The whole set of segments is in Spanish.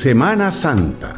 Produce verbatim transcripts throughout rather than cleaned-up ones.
Semana Santa.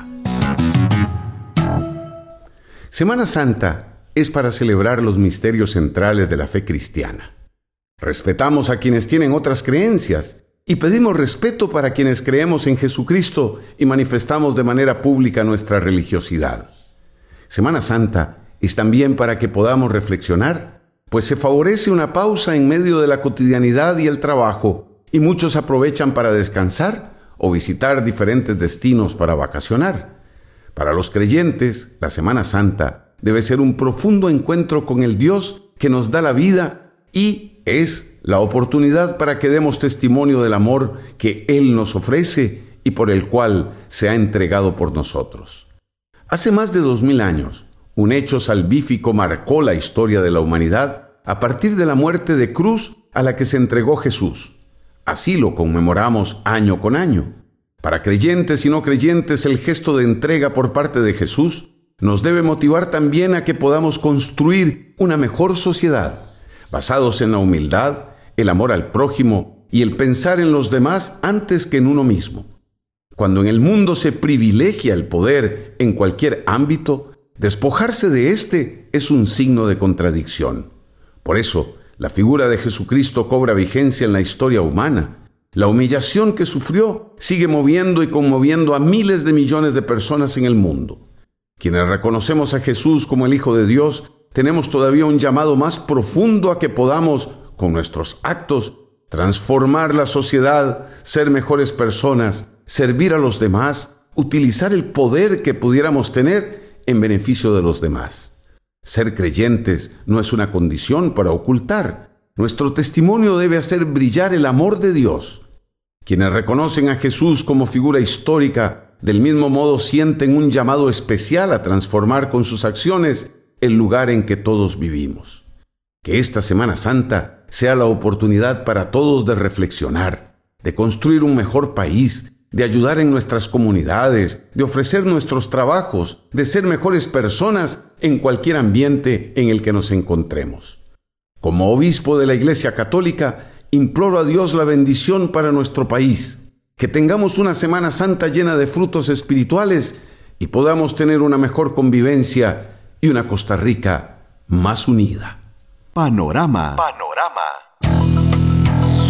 Semana Santa es para celebrar los misterios centrales de la fe cristiana. Respetamos a quienes tienen otras creencias y pedimos respeto para quienes creemos en Jesucristo y manifestamos de manera pública nuestra religiosidad. Semana Santa es también para que podamos reflexionar, pues se favorece una pausa en medio de la cotidianidad y el trabajo, y muchos aprovechan para descansar o visitar diferentes destinos para vacacionar. Para los creyentes, la Semana Santa debe ser un profundo encuentro con el Dios que nos da la vida y es la oportunidad para que demos testimonio del amor que Él nos ofrece y por el cual se ha entregado por nosotros. Hace más de dos mil años, un hecho salvífico marcó la historia de la humanidad a partir de la muerte de cruz a la que se entregó Jesús. Así lo conmemoramos año con año. Para creyentes y no creyentes, el gesto de entrega por parte de Jesús nos debe motivar también a que podamos construir una mejor sociedad, basados en la humildad, el amor al prójimo y el pensar en los demás antes que en uno mismo. Cuando en el mundo se privilegia el poder en cualquier ámbito, despojarse de éste es un signo de contradicción. Por eso, la figura de Jesucristo cobra vigencia en la historia humana. La humillación que sufrió sigue moviendo y conmoviendo a miles de millones de personas en el mundo. Quienes reconocemos a Jesús como el Hijo de Dios, tenemos todavía un llamado más profundo a que podamos, con nuestros actos, transformar la sociedad, ser mejores personas, servir a los demás, utilizar el poder que pudiéramos tener en beneficio de los demás. Ser creyentes no es una condición para ocultar. Nuestro testimonio debe hacer brillar el amor de Dios. Quienes reconocen a Jesús como figura histórica, del mismo modo sienten un llamado especial a transformar con sus acciones el lugar en que todos vivimos. Que esta Semana Santa sea la oportunidad para todos de reflexionar, de construir un mejor país, de ayudar en nuestras comunidades, de ofrecer nuestros trabajos, de ser mejores personas en cualquier ambiente en el que nos encontremos. Como obispo de la Iglesia Católica, imploro a Dios la bendición para nuestro país, que tengamos una Semana Santa llena de frutos espirituales y podamos tener una mejor convivencia y una Costa Rica más unida. Panorama. Panorama.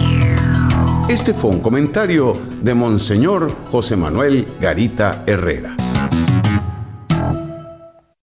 Este fue un comentario de Monseñor José Manuel Garita Herrera.